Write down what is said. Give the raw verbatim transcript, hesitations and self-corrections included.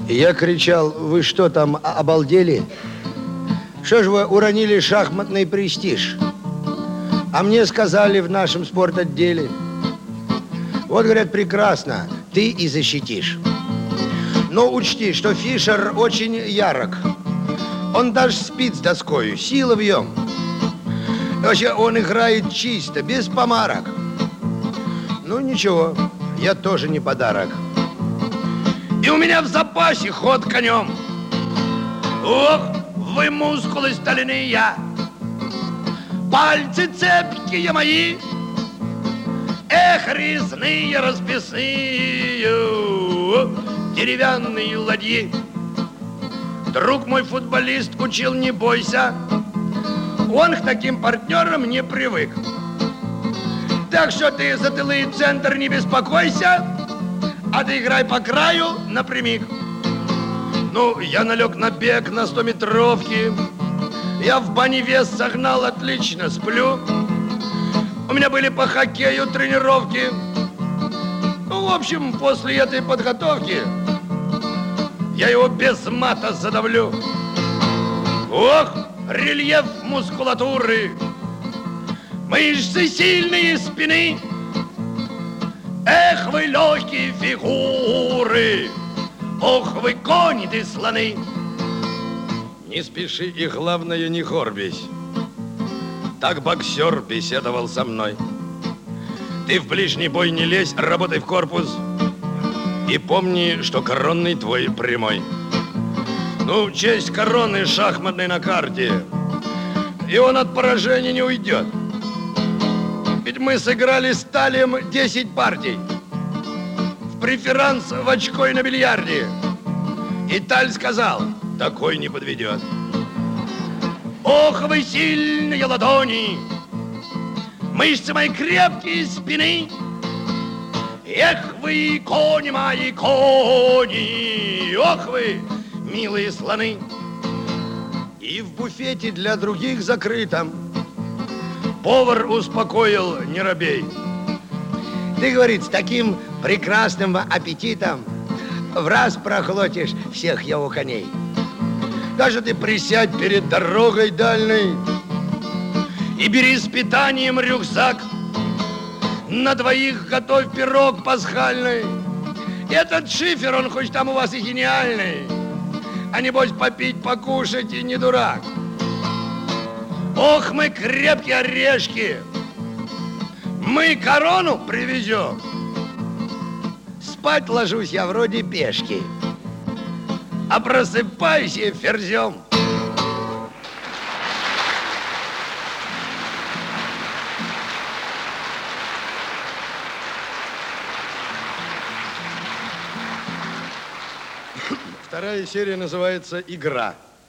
Я кричал: вы что там, обалдели? Что же вы уронили шахматный престиж? А мне сказали в нашем спортотделе: вот, говорят, прекрасно, ты и защитишь. Но учти, что Фишер очень ярок. Он даже спит с доскою, сила в нем. Вообще, он играет чисто, без помарок. Ну, ничего, я тоже не подарок. И у меня в запасе ход конем. Ох, вы мускулы стальные, пальцы цепкие мои, эх, резные, расписные, деревянные ладьи. Друг мой футболист учил: не бойся, он к таким партнерам не привык. Так что ты за тылы и центр не беспокойся, а ты играй по краю напрямик. Ну, я налег на бег на стометровки, я в бане вес согнал, отлично сплю. У меня были по хоккею тренировки. Ну, в общем, после этой подготовки я его без мата задавлю. Ох, рельеф мускулатуры, мышцы сильные спины, эх, вы легкие фигуры, ох, вы кони ты слоны. Не спеши и, главное, не горбись. Так боксер беседовал со мной. Ты в ближний бой не лезь, работай в корпус. И помни, что коронный твой прямой. Ну, честь короны шахматной на карте, и он от поражения не уйдет. Ведь мы сыграли с Талием десять партий в преферанс в очко и на бильярде. И Таль сказал: такой не подведет. Ох, вы сильные ладони, мышцы мои крепкие спины, эх, вы кони мои, кони, ох, вы милые слоны. И в буфете для других закрытом повар успокоил: не робей. Ты, говорит, с таким прекрасным аппетитом в раз проглотишь всех его коней. Даже ты присядь перед дорогой дальней и бери с питанием рюкзак. На двоих готовь пирог пасхальный. Этот шифер, он хоть там у вас и гениальный, а небось попить, покушать и не дурак. Ох, мы крепкие орешки, мы корону привезем. Спать ложусь я вроде пешки, а просыпаюсь я ферзем. Вторая серия называется «Игра».